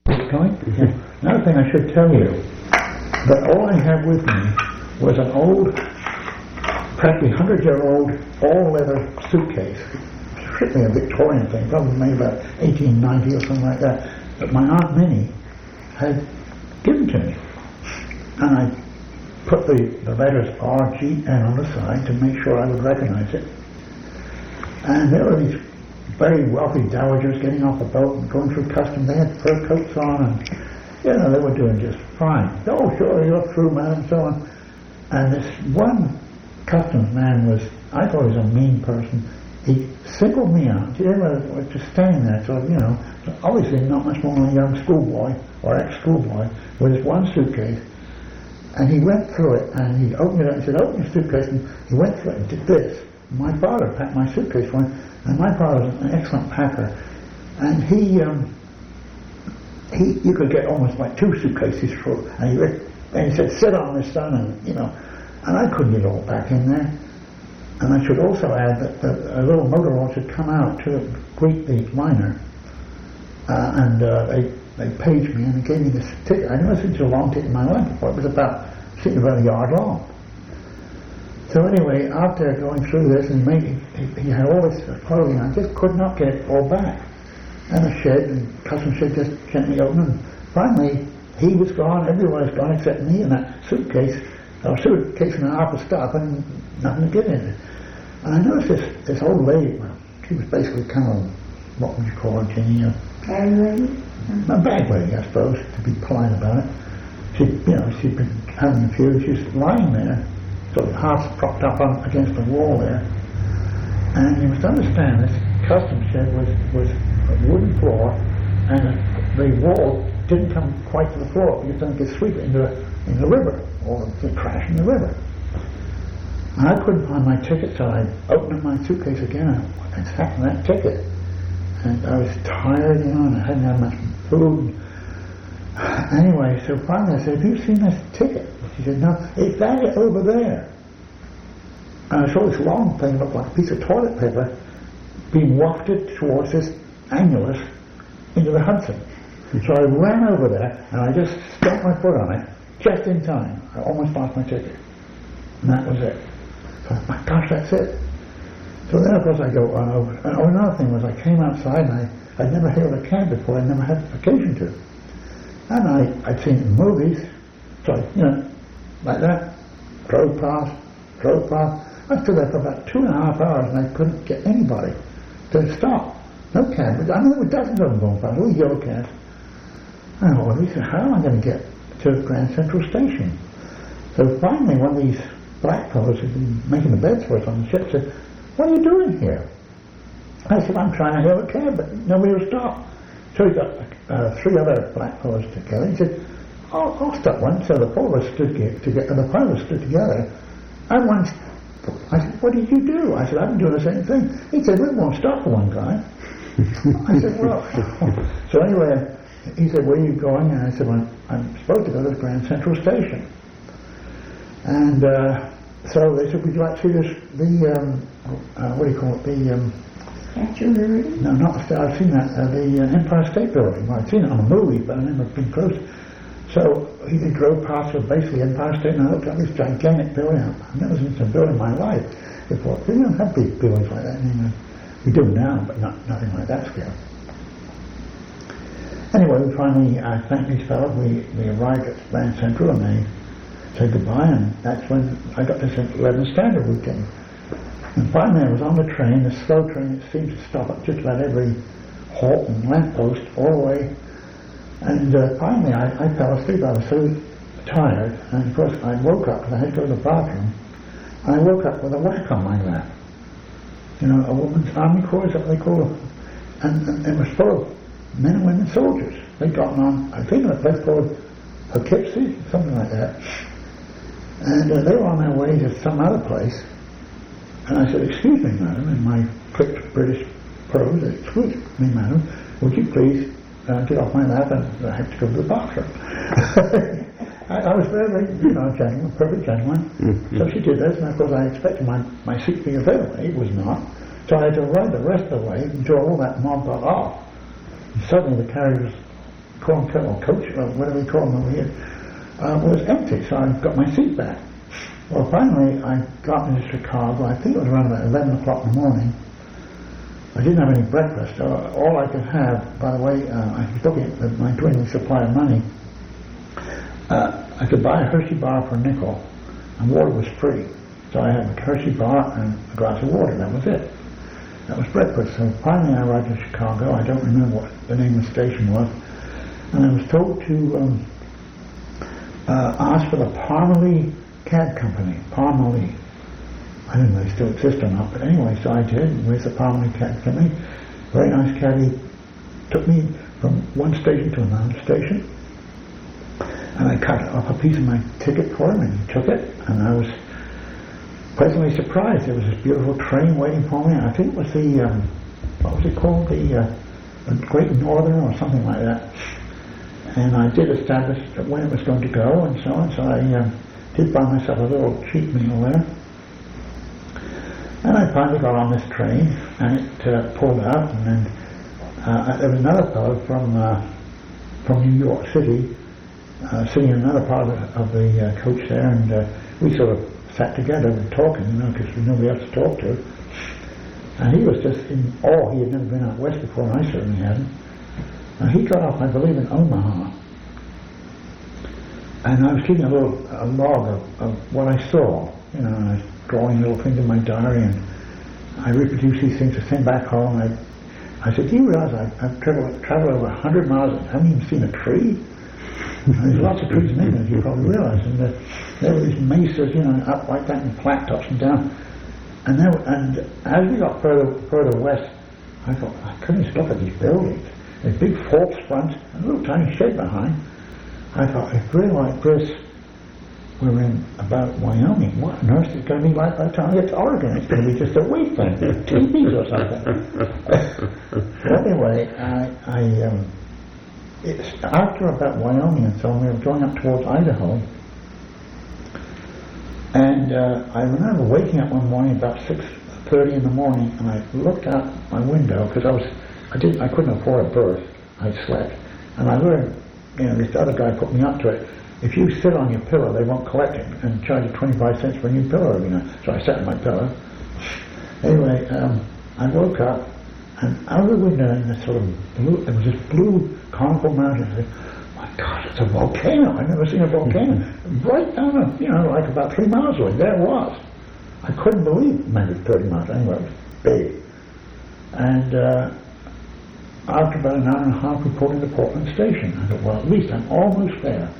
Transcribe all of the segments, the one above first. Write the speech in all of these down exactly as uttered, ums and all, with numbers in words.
Going? Yeah. Another thing I should tell you, that all I had with me was an old, practically hundred-year-old, all-leather suitcase. Strictly a Victorian thing, probably made about eighteen ninety or something like that, that my Aunt Minnie had given to me. And I put the, the letters R G N on the side to make sure I would recognize it. And there were these very wealthy dowagers getting off the boat and going through customs. They had fur coats on, and you know, they were doing just fine. Oh, sure, you're through, man, and so on. And this one customs man was, I thought he was a mean person. He singled me out. You know, I was just standing there, so, you know, obviously not much more than a young schoolboy or ex-schoolboy with his one suitcase. And he went through it, and he opened it up and said, open your suitcase, and he went through it and did this. My father packed my suitcase for me, and my father was an excellent packer. And he, um, he, you could get almost like two suitcases full. And he, and he said, sit on this, son, and, you know, and I couldn't get all back in there. And I should also add that, that a little motor launch had come out to greet the liner, uh, and uh, they they paged me and they gave me this ticket. I'd never seen such a long ticket in my life before. It was about, seemed about a yard long. So anyway, after going through this, and made, he, he had all this clothing, I just could not get it all back. And the shed, and customs shed just gently opened, and finally he was gone, everyone was gone except me and that suitcase, or suitcase and a half of stuff, and nothing to get in it. And I noticed this, this old lady, well, she was basically kind of, what would you call her, Jenny? A bag lady? A bag lady, I suppose, to be polite about it. She, you know, she'd been having a few, she was lying there, sort of half propped up on, against the wall there. And you must understand, this customs shed was, was a wooden floor, and the, the wall didn't come quite to the floor, because then you could sweep it into the, in the river, or it crash in the river. And I couldn't find my ticket, so I opened up my suitcase again and sat in that ticket. And I was tired, you know, and I hadn't had much food. Anyway, so finally I said, have you seen this ticket? She said, no, it's that over there. And I saw this long thing, looked like a piece of toilet paper, being wafted towards this annulus into the Hudson. So I ran over there, and I just stamped my foot on it, just in time. I almost lost my ticket. And that was it. So, my gosh, that's it. So then, of course, I go on over. And oh, another thing was I came outside, and I, I'd never hailed a cab before. I'd never had occasion to. And I, I'd seen it in movies. So, I, you know, like that, drove past, drove past. I stood there for about two and a half hours, and I couldn't get anybody to stop. No cab. I mean, there were dozens of them going past, all yellow cabs. And I thought, well, how am I going to get to Grand Central Station? So finally, one of these black fellows who'd been making the beds for us on the ship said, what are you doing here? I said, I'm trying to hail a cab, but nobody will stop. So he got uh, three other black fellows together. He said, I'll, I'll stop one. So the four of us stood together, and the five of us stood together. And one, I said, what did you do? I said, I've been doing the same thing. He said, we won't stop for one guy. I said, well. So anyway, he said, where are you going? And I said, well, I'm supposed to go to the Grand Central Station. And uh, so they said, would you like to see this, the, um, uh, what do you call it, the... Um, Statue of Liberty? No, not the statue, I've seen that, uh, the uh, Empire State Building. Well, I've seen it on a movie, but I've never been close. So he drove past with basically Empire State, and I looked at this gigantic building. I've never seen such a building in my life before. We don't have big buildings like that anymore. We do now, but not nothing like that scale. Anyway, we finally uh, thanked these fellows. We, we arrived at Grand Central, and they said goodbye, and that's when I got this eleven Standard routine. And finally I was on the train, the slow train that seemed to stop at just about every halt and lamppost all the way. And uh, finally I, I fell asleep. I was so tired, and of course I woke up because I had to go to the bathroom. And I woke up with a whack on my lap. You know, a woman's army corps, is that what they call it? And, and it was full of men and women soldiers. They'd gotten on, I think, in a place called Poughkeepsie, something like that. And uh, they were on their way to some other place. And I said, excuse me, madam, in my clipped British prose, excuse me, madam, would you please uh, get off my lap, and I have to go to the bathroom. I, I was very, very, you know, gentleman, perfect gentleman. Mm-hmm. So she did this, and of course I expected my, my seat being available. It was not. So I had to ride the rest of the way until all that mob got off. And suddenly the carriage was call them or coach, or whatever we call them over here, uh, was empty, so I got my seat back. Well, finally, I got into Chicago. I think it was around about eleven o'clock in the morning. I didn't have any breakfast. So all I could have, by the way, uh, I was looking at my dwindling supply of money. Uh, I could buy a Hershey bar for a nickel, and water was free. So I had a Hershey bar and a glass of water. That was it. That was breakfast. So finally, I arrived in Chicago. I don't remember what the name of the station was, and I was told to um, uh, ask for the Parmalee Cab Company. Parmalee. I don't know if they still exist or not, but anyway, so I did. Where's the Parmalee Cab Company? Very nice cabbie. Took me from one station to another station, and I cut off a piece of my ticket for him, and he took it, and I was pleasantly surprised. There was this beautiful train waiting for me. I think it was the, um, what was it called? The, uh, the Great Northern or something like that. And I did establish when it was going to go and so on, so I um, did buy myself a little cheap meal there. And I finally got on this train, and it uh, pulled out, and then uh, there was another fellow from uh, from New York City uh, sitting in another part of the, of the uh, coach there, and uh, we sort of sat together and talking, you know, because there was nobody else to talk to. And he was just in awe. He had never been out west before, and I certainly hadn't. And he got off, I believe, in Omaha. And I was keeping a little a log of, of what I saw, you know, and I was drawing little things in my diary, and I reproduced these things to send back home. I, I said, do you realize I, I've traveled, traveled over one hundred miles and haven't even seen a tree? There's lots of trees in England, as you probably realize, and uh, there were these mesas, you know, up like that, and flat tops and down. And there, and as we got further further west, I thought, I couldn't just look at these buildings. There's big false fronts and a little tiny shed behind. I thought, if really like this, we're in about Wyoming, what on earth is it going to be like by the time we get to Oregon? It's going to be just a wasteland, teepees or something. So anyway, I, I um, it's after about Wyoming and so on, we were going up towards Idaho. And uh, I remember waking up one morning about six thirty in the morning, and I looked out my window because I was, I didn't, I couldn't afford a berth. I slept, and I learned, you know, this other guy put me up to it. If you sit on your pillow, they won't collect it and charge you twenty-five cents for a new pillow every night. So I sat on my pillow. Anyway, um, I woke up, and out of the window in this sort of blue, there was this blue conical mountain. I said, my God, it's a volcano. I've never seen a volcano. Right down, a, you know, like about three miles away. There it was. I couldn't believe, maybe thirty miles anyway, it was big. And uh, after about an hour and a half, we pulled into Portland Station. I thought, well, at least I'm almost there.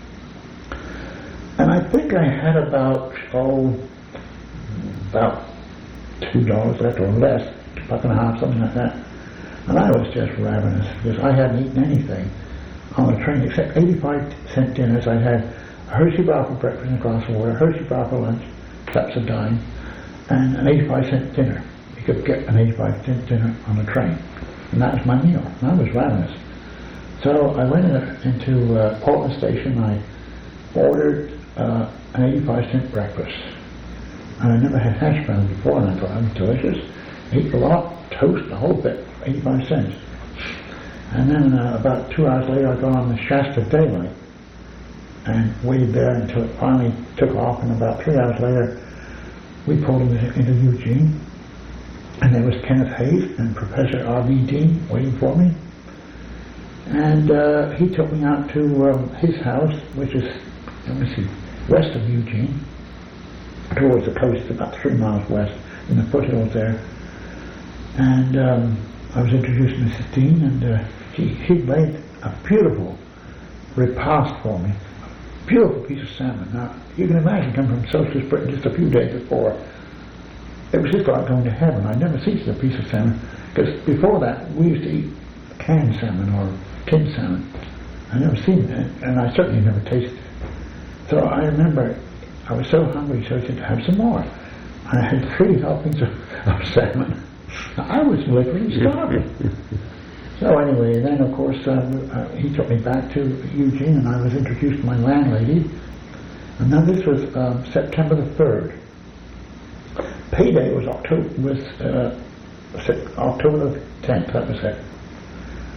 And I think I had about, oh, about two dollars left or less, a buck and a half, something like that. And I was just ravenous because I hadn't eaten anything on the train except eighty-five cent dinners. I had a Hershey bar for breakfast and a glass of water, a Hershey bar for lunch, that's a dime, and an eighty-five cent dinner. You could get an eighty-five cent dinner on the train. And that was my meal. And I was ravenous. So I went in, into uh, Portland Station. I ordered uh, an eighty-five cent breakfast. And I never had hash browns before, and I thought, that was delicious. Ate a lot, toast, the whole bit, eighty-five cents. And then uh, about two hours later, I got on the Shasta Daylight and waited there until it finally took off. And about three hours later, we pulled into, into Eugene, and there was Kenneth Hayes and Professor R V Dean waiting for me. And uh, he took me out to um, his house, which is, let me see, west of Eugene, towards the coast, about three miles west, in the foothills there. And um, I was introduced to Missus Dean, and uh, he, he made a beautiful repast for me, a beautiful piece of salmon. Now, you can imagine coming from Socialist Britain just a few days before, it was just like going to heaven. I'd never tasted a piece of salmon, because before that, we used to eat canned salmon or tinned salmon. I'd never seen that, and I certainly never tasted it. So I remember I was so hungry, so I said, have some more. And I had three helpings of, of salmon. I was literally starving. So anyway, then of course um, uh, he took me back to Eugene, and I was introduced to my landlady. And now this was um, September the third. Payday was October was uh, October the tenth. That was it.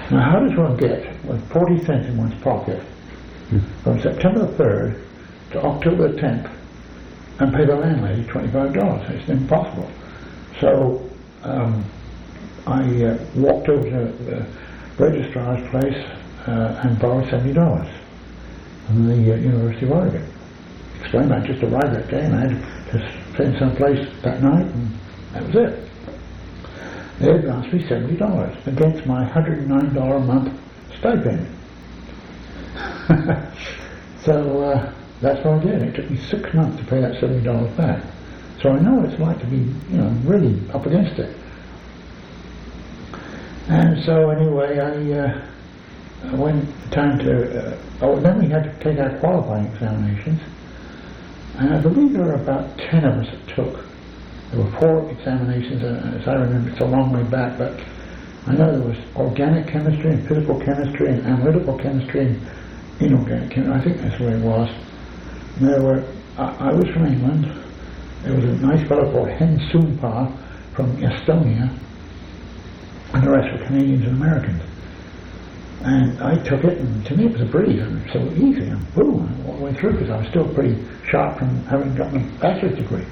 Now, how does one get with forty cents in one's pocket from September the third to October the tenth and pay the landlady twenty-five dollars? It's impossible. So um, I uh, walked over to the registrar's place uh, and borrowed seventy dollars from the uh, University of Oregon. Explained I just arrived that day and I had to spend someplace that night, and that was it. They advanced me seventy dollars against my one hundred nine dollars a month stipend. So uh, that's what I did. It took me six months to pay that seventy dollars back. So I know what it's like to be, you know, really up against it. And so anyway, I, uh, when time to, uh, oh, then we had to take our qualifying examinations. And I believe there were about ten of us that took. There were four examinations, uh, as I remember, it's a long way back, but I know there was organic chemistry and physical chemistry and analytical chemistry and inorganic chemistry. I think that's where it was. And there were, I, I was from England. There was a nice fellow called Hen Soonpa from Estonia, and the rest were Canadians and Americans. And I took it, and to me it was a breeze, and so easy, and boom, all the way through, because I was still pretty sharp from having gotten a bachelor's degree.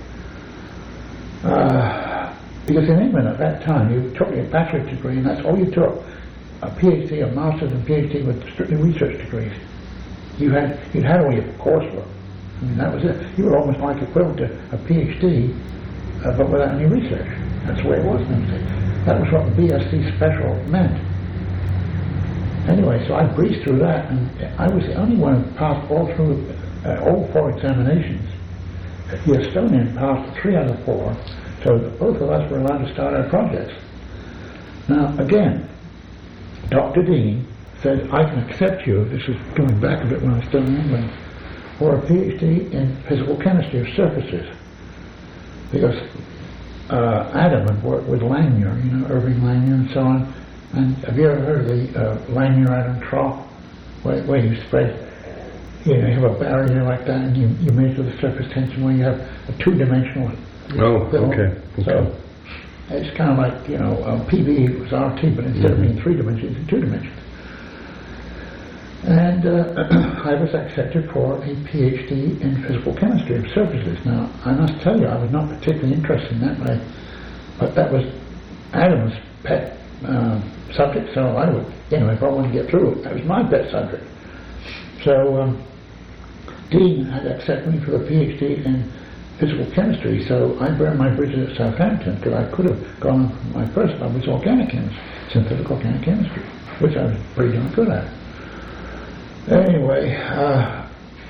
Uh, because in England at that time, you took a bachelor's degree, and that's all you took. A PhD, a master's and PhD with strictly research degrees. You had, you'd had all your coursework. I mean, that was it. You were almost like equivalent to a PhD, uh, but without any research. That's the way it was. That was what the B S c special meant. Anyway, so I breezed through that, and I was the only one who passed all through uh, all four examinations. The Estonian passed three out of four, so both of us were allowed to start our projects. Now, again, Doctor Dean said, I can accept you, this is going back a bit when I was still in England, for a PhD in physical chemistry of surfaces. Because uh, Adam had worked with Langmuir, you know, Irving Langmuir and so on. And have you ever heard of the uh, Langmuir-Adam trough, where, where you spread, you know, you have a barrier like that, and you, you measure the surface tension where you have a two-dimensional. Oh, film. okay. okay. So it's kind of like, you know, uh, P V was R T, but instead mm-hmm. of being three dimensions, it's two dimensions. And uh, I was accepted for a PhD in physical chemistry of surfaces. Now, I must tell you, I was not particularly interested in that, but, but that was Adam's pet uh, subject, so I would, you know, if I wanted to get through it, that was my pet subject. So um, Dean had accepted me for the PhD in physical chemistry, so I burned my bridges at Southampton, because I could have gone, my first love was organic chemistry, synthetic organic chemistry, which I was pretty darn good at. Anyway, uh,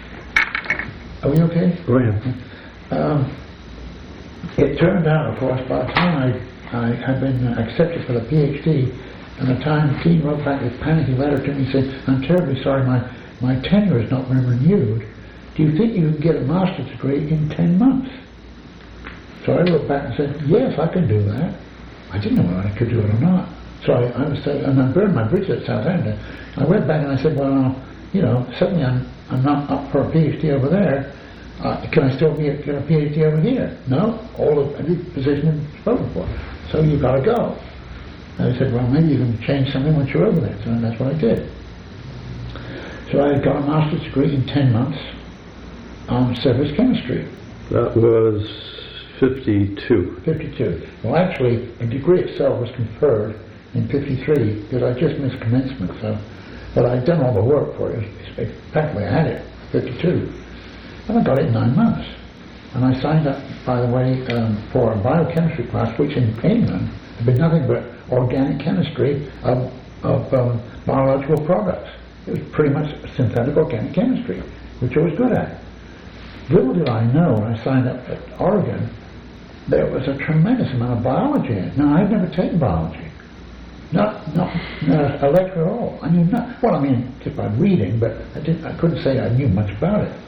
are we okay? Go ahead. Um, it turned out, of course, by the time I, I had been accepted for the PhD, and the time Dean wrote back this panicky letter to me saying, I'm terribly sorry, my, my tenure has not been renewed. Do you think you can get a master's degree in ten months? So I wrote back and said, yes, I can do that. I didn't know whether I could do it or not. So I, I was saying, and I burned my bridges at Southampton. I went back and I said, well, you know, suddenly I'm, I'm not up for a PhD over there. Uh, can I still be a, get a PhD over here? No, all of every position is spoken for. So you've got to go. And I said, well, maybe you can change something once you're over there. So that's what I did. So I got a master's degree in ten months on surface chemistry. That was fifty-two. fifty-two. Well, actually, the degree itself was conferred in fifty-three because I just missed commencement. So. But I'd done all the work for it. Practically I had it, fifty-two. And I got it in nine months. And I signed up, by the way, um, for a biochemistry class, which in England had been nothing but organic chemistry of, of um, biological products. It was pretty much synthetic organic chemistry, which I was good at. Little did I know when I signed up at Oregon, there was a tremendous amount of biology in it. Now, I'd never taken biology. Not, not, not a lecture at all. I knew not, well, I mean, just by reading, but I didn't, I couldn't say I knew much about it.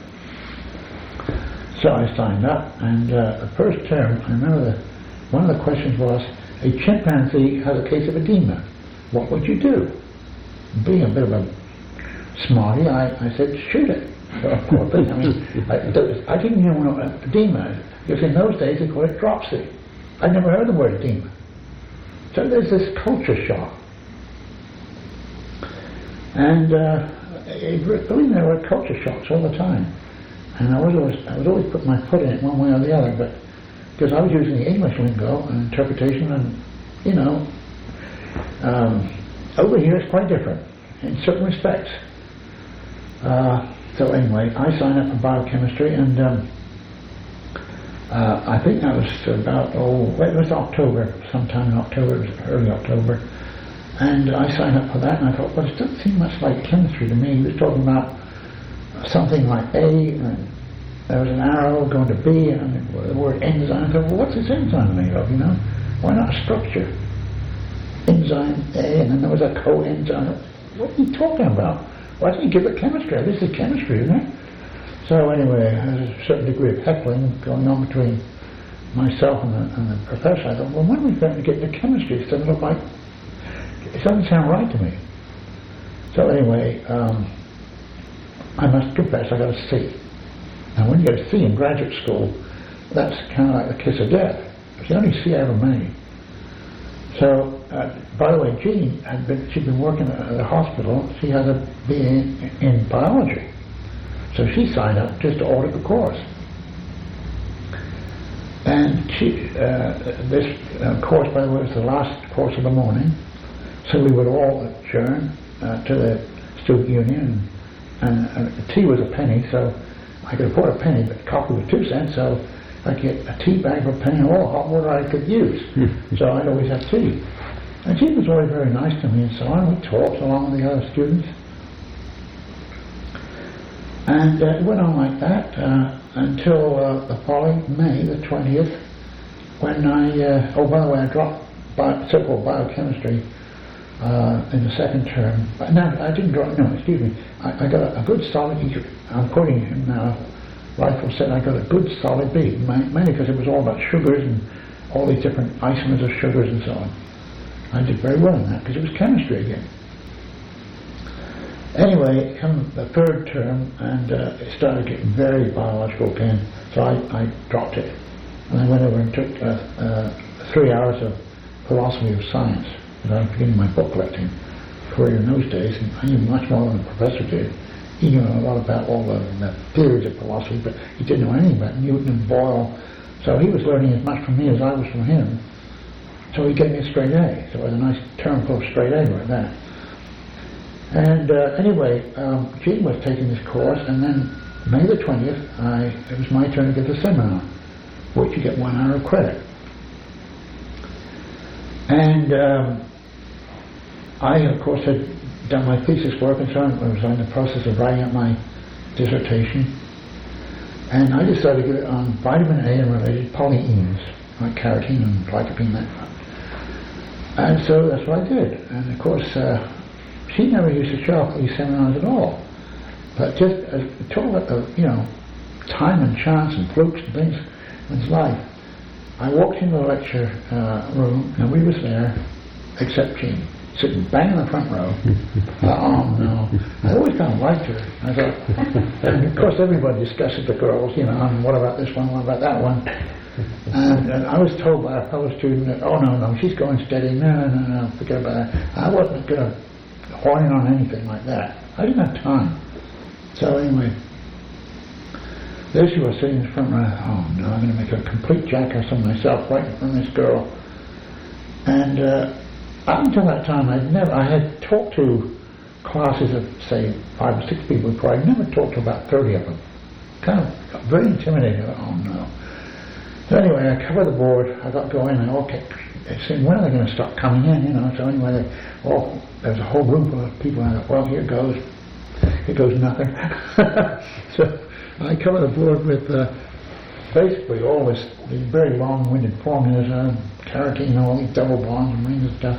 So I signed up, and uh, the first term, I remember that one of the questions was, a chimpanzee has a case of edema. What would you do? Being a bit of a smarty, I, I said, shoot it. So, of course, I mean, I, I didn't even know what edema, because in those days they called it dropsy. I'd never heard the word edema. So there's this culture shock. And uh, it, believe me, there were culture shocks all the time. And I was always, I was always putting my foot in it one way or the other, but because I was using the English lingo and interpretation, and you know, um, over here it's quite different in certain respects. Uh, so anyway, I signed up for biochemistry, and um, uh, I think that was about, oh, it was October, sometime in October, it was early October. And I signed up for that, and I thought, well, it doesn't seem much like chemistry to me. He was talking about something like A, and there was an arrow going to B, and the word enzyme. I thought, well, what's this enzyme made of, you know? Why not a structure? Enzyme A, and then there was a coenzyme. What are you talking about? Why don't you give it chemistry? This is chemistry, isn't it? So anyway, there's a certain degree of heckling going on between myself and the, and the professor. I thought, well, when are we going to get into chemistry? It doesn't look like, it doesn't sound right to me. So anyway, um, I must confess I got a C. Now when you get a C in graduate school, that's kind of like the kiss of death. It's the only C I ever made. So, uh, by the way, Jean had been, she'd been working at the hospital. She had a B A in, in biology. So she signed up just to audit the course. And she, uh, this uh, course, by the way, was the last course of the morning. So we would all adjourn uh, to the student union, and, and uh, tea was a penny, so I could afford a penny, but coffee was two cents, so I could get a tea bag for a penny and all the hot water I could use. So I'd always have tea. And she was always very nice to me and so on. We talked along with the other students. And uh, it went on like that uh, until uh, the following May the twentieth, when I, uh, oh, by the way, I dropped bio, so-called biochemistry uh, in the second term. But no, I didn't drop, no, excuse me. I, I got a, a good solid, I'm quoting him now, Rifle said I got a good solid B, mainly because it was all about sugars and all these different isomers of sugars and so on. I did very well in that because it was chemistry again. Anyway, come the third term, and uh, it started getting very biological again, so I, I dropped it. And I went over and took uh, uh, three hours of philosophy of science, and I was beginning my book collecting career in those days, and I knew much more than the professor did. He knew a lot about all the, the theories of philosophy, but he didn't know anything about Newton and Boyle, so he was learning as much from me as I was from him. So he gave me a straight A, so it was a nice term full of straight A like that. And uh, anyway, um, Jean was taking this course, and then May the twentieth, I, it was my turn to give the seminar, which you get one hour of credit. And um, I, of course, had done my thesis work and so on. I was in the process of writing up my dissertation. And I decided to give it on vitamin A and related polyenes, like carotene and lycopene, that kind. And so that's what I did. And of course, uh, she never used to show up at these seminars at all. But just uh, talk about the, you know, time and chance and flukes and things in his life. I walked into the lecture uh, room, and we was there, except Jean, sitting bang in the front row. Oh no! I always kind of liked her. I thought, and of course everybody discusses the girls, you know, and what about this one, what about that one? And, and I was told by a fellow student that, oh no, no, she's going steady. No, no, no, forget about that. I wasn't going to horn in on anything like that. I didn't have time. So anyway, there she was sitting in the front row. Oh no, I'm going to make a complete jackass of myself right in front of this girl. And uh, up until that time, I'd never, I had talked to classes of, say, five or six people before. I'd never talked to about thirty of them. Kind of got very intimidated. Oh no. So anyway, I covered the board. I got going, and all kept saying, when are they going to start coming in, you know? So anyway, they, all, there was a whole group of people, and I thought, well, here goes. Here goes nothing. So I covered the board with uh, basically all this, these very long-winded formulas, uh, carotene, all these double bonds and rings and stuff,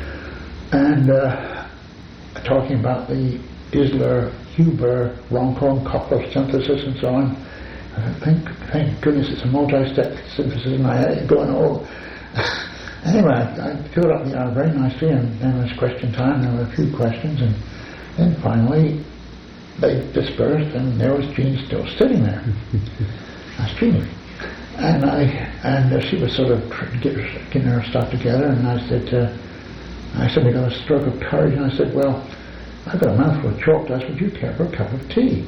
and uh, talking about the Isler, Huber, Roncone-Coupler synthesis and so on. I thank, thank goodness it's a multi-step synthesis, and I had it going all. Anyway, I, I filled up the hour very nicely, and then it was question time. There were a few questions, and then finally they dispersed, and there was Jean still sitting there. That's Jean. And I and uh, she was sort of get, getting her stuff together, and I said, uh, I said, we got a stroke of courage, and I said, well, I've got a mouthful of chalk dust, would you care for a cup of tea?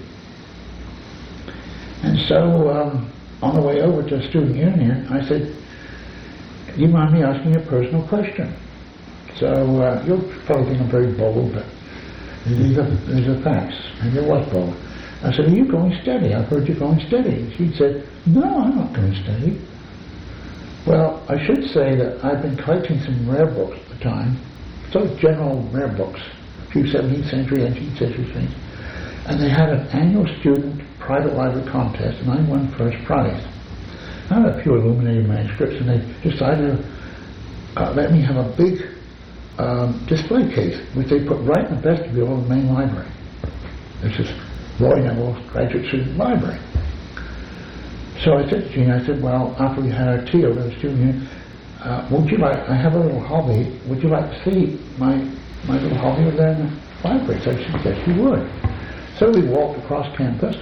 And so, um, on the way over to Student Union, I said, do you mind me asking you a personal question? So, uh, you'll probably think I'm very bold, but these are, these are facts. And it was bold. I said, are you going steady? I've heard you're going steady. She said, no, I'm not going steady. Well, I should say that I've been collecting some rare books at the time, sort of general rare books, a few seventeenth century, eighteenth century things. And they had an annual student private library contest, and I won first prize. I had a few illuminated manuscripts, and they decided to uh, let me have a big um, display case, which they put right in the vestibule of the main library. This is Roy Neville's graduate student library. So I said to Jean, I said, well, after we had our tea over the student union, uh, would you like, I have a little hobby, would you like to see my my little hobby over there in the library? So she said she would. So we walked across campus,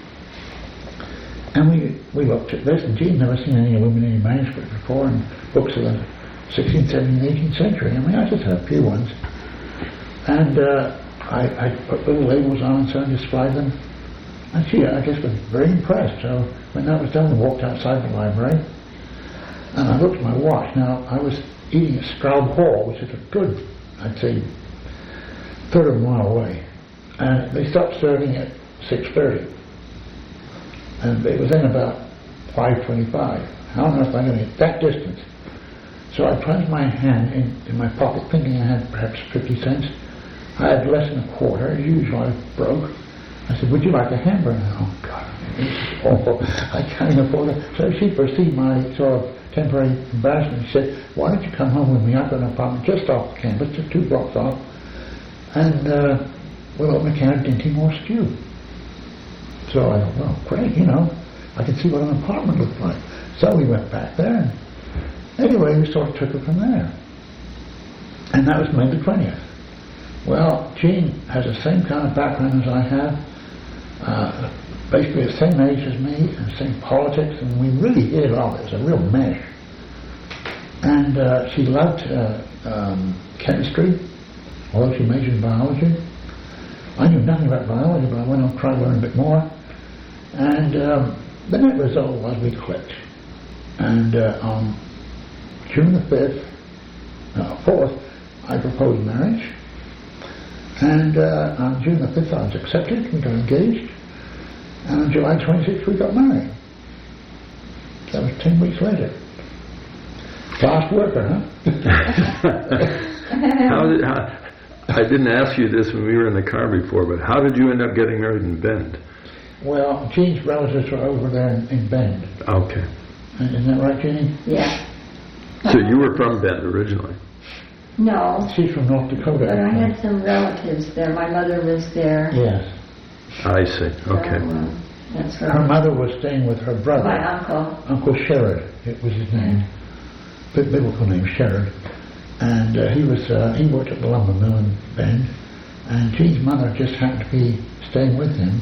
and we, we looked at this, and Jean had never seen any illuminated manuscript before, and books of the sixteenth, seventeenth, eighteenth century. I mean, I just had a few ones. And uh, I, I put little labels on and started to display them. And she, I guess, was very impressed. So when that was done, we walked outside the library, and I looked at my watch. Now, I was eating at Stroud Hall, which is a good, I'd say, third of a mile away. And they stopped serving at six thirty. And it was then about five twenty-five. How on earth am I going to get that distance? So I plunged my hand in, in my pocket, thinking I had perhaps fifty cents. I had less than a quarter. As usual, I broke. I said, would you like a hamburger? Oh, God, this is awful. I can't even afford it. So she perceived my sort of temporary embarrassment. She said, why don't you come home with me? I've got an apartment just off the campus, just two blocks off. And uh, we'll open a can of Dinty Moore stew. So I thought, well, great, you know, I can see what an apartment looked like. So we went back there. And anyway, we sort of took it from there. And that was May the twentieth. Well, Jean has the same kind of background as I have. Uh, basically the same age as me, and same politics, and we really hit it off. It was a real mesh. And uh, she loved uh, um, chemistry, although she majored in biology. I knew nothing about biology, but I went on to try to learn a bit more. And um, the net result was we clicked. And uh, on June the fifth, no, fourth, I proposed marriage. And uh, on June the fifth I was accepted, we got engaged, and on July twenty-sixth we got married. That was ten weeks later. Fast worker, huh? How did, how, I didn't ask you this when we were in the car before, but how did you end up getting married in Bend? Well, Jean's relatives were over there in, in Bend. Okay. Isn't that right, Jeannie? Yeah. So you were from Bend originally? No, She's from North Dakota. but I had some relatives there. My mother was there. Yes. I see. So, Okay. uh, that's her. Her mother was staying with her brother. My uncle. Uncle Sherrod, it was his name. B- biblical name, Sherrod. And uh, he was uh, he worked at the lumber mill in Bend. And Jean's mother just happened to be staying with him.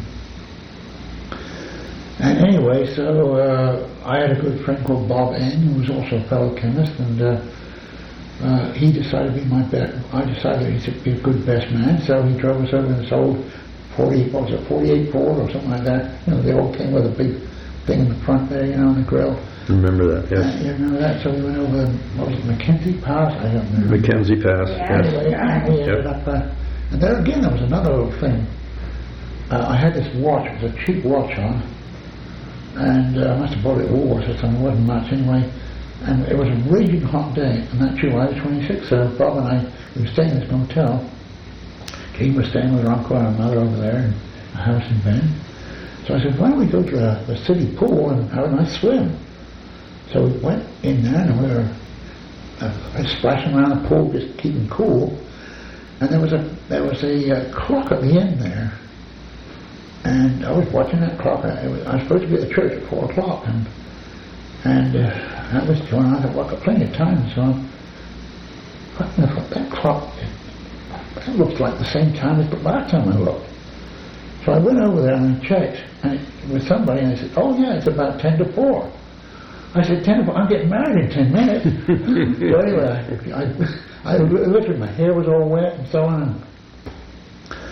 And anyway, so uh, I had a good friend called Bob N, who was also a fellow chemist, and uh, uh, he decided to be my best. I decided he should be a good best man, so he drove us over in this old forty, what was it, forty-eight Ford or something like that. You know, they all came with a big thing in the front there, you know, on the grill. Remember that? Yes. Uh, you remember that? So we went over, what was it, Mackenzie Pass? I don't remember. Mackenzie Pass. Yeah. Yes. Anyway, and we ended Yep. up, uh, and there again, there was another little thing. Uh, I had this watch, it was a cheap watch on, and uh, I must have bought it at Woolworths or something, it wasn't much anyway, and it was a raging hot day, and that July the twenty-sixth, so Bob and I, we were staying in this motel. Jean was staying with her uncle and her mother over there in a house in Bend. So I said, why don't we go to the, the city pool and have a nice swim? So we went in there, and we were uh, splashing around the pool, just keeping cool. And there was a there was a uh, clock at the end there, and I was watching that clock. I was, I was supposed to be at the church at four o'clock, and and uh, that was going on. I thought, well, I've got plenty of time, so I thought that clock that looks like the same time as the last time I looked. So I went over there and I checked, and it was somebody, and they said, "Oh yeah, it's about ten to four." I said, ten to four, I'm getting married in ten minutes. So anyway, I, I, I literally, my hair was all wet and so on. And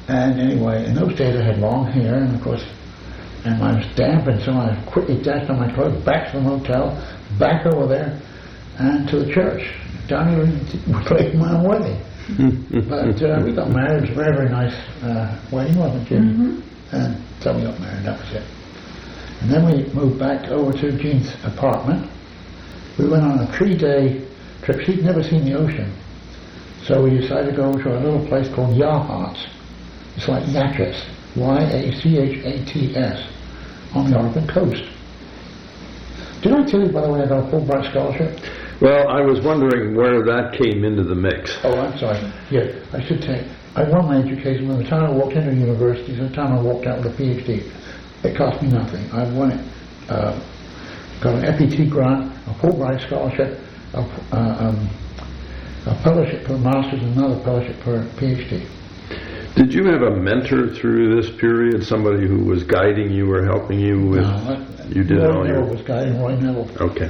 And anyway, in those days I had long hair, and of course, and I was damp, and so I quickly dashed on my clothes back to the motel, back over there, and to the church. Johnny was playing my wedding. But uh, we got married. It was a very, very nice uh, wedding, wasn't it, Jim? Mm-hmm. And so we got married, that was it. And then we moved back over to Jean's apartment. We went on a three-day trip. She'd never seen the ocean. So we decided to go to a little place called Yachats. It's like Yachts, Y A C H A T S, on the Oregon coast. Did I tell you, by the way, I got a Fulbright scholarship? Well, I was wondering where that came into the mix. Oh, I'm sorry. Yeah, I should say, I won my education from the time I walked into university to the time I walked out with a PhD. It cost me nothing. I won it. Uh, got an F E T grant, a Fulbright scholarship, a, uh, um, a fellowship for a master's, and another fellowship for a PhD. Did you have a mentor through this period? Somebody who was guiding you or helping you with? No, I, you did Roy it all Neville your... was guiding Roy Neville. Okay.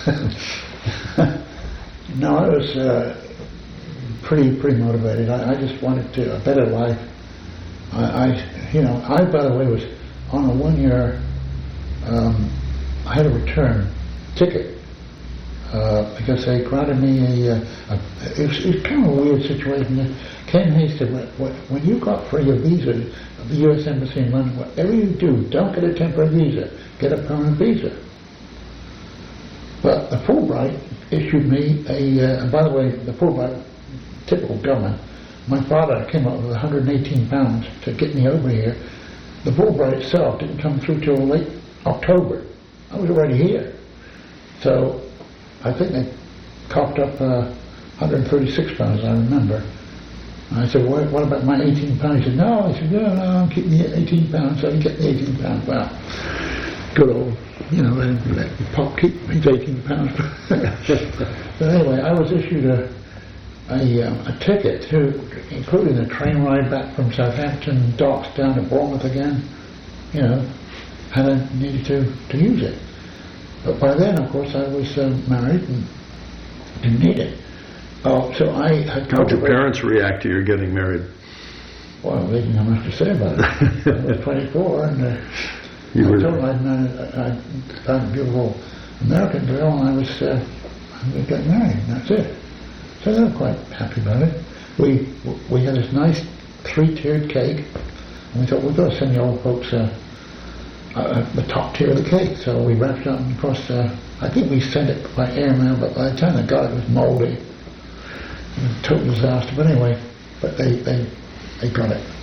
No, I was uh, pretty pretty motivated. I, I just wanted to a better life. I, I, you know, I by the way was on a one-year. Um, I had a return ticket uh, because they granted me a. a, a it, was, it was kind of a weird situation. Ken Hayes said, when, when you got free a visa at the U S Embassy in London, whatever you do, don't get a temporary visa, get a permanent visa. But the Fulbright issued me a, uh, and by the way, the Fulbright, typical government, my father came up with one hundred eighteen pounds to get me over here. The Fulbright itself didn't come through till late October. I was already here. So I think they coughed up uh, one hundred thirty-six pounds, I remember. I said, well, what about my eighteen pounds? He said, no. I said, no, no, I'm keeping the eighteen pounds. So he kept the eighteen pounds. Well, good old, you know, let, let Pop keep his eighteen pounds. But anyway, I was issued a a, um, a ticket, to, including a train ride back from Southampton docks down to Bournemouth again, you know, and I needed to, to use it. But by then, of course, I was uh, married and didn't need it. Oh, so I had... How'd your parents react to your getting married? Well, they didn't have much to say about it. I was twenty-four, and uh, you I were... told them I'd married, I'd found a beautiful American girl, and I was, uh, I was getting married, and that's it. So they were quite happy about it. We we had this nice three-tiered cake, and we thought, we've got to send the old folks uh, uh, the top tier of the cake. So we wrapped it up, and of course, uh, I think we sent it by airmail, but by the time they got it, it was moldy. It was a total disaster. But anyway, but they, they, they got it.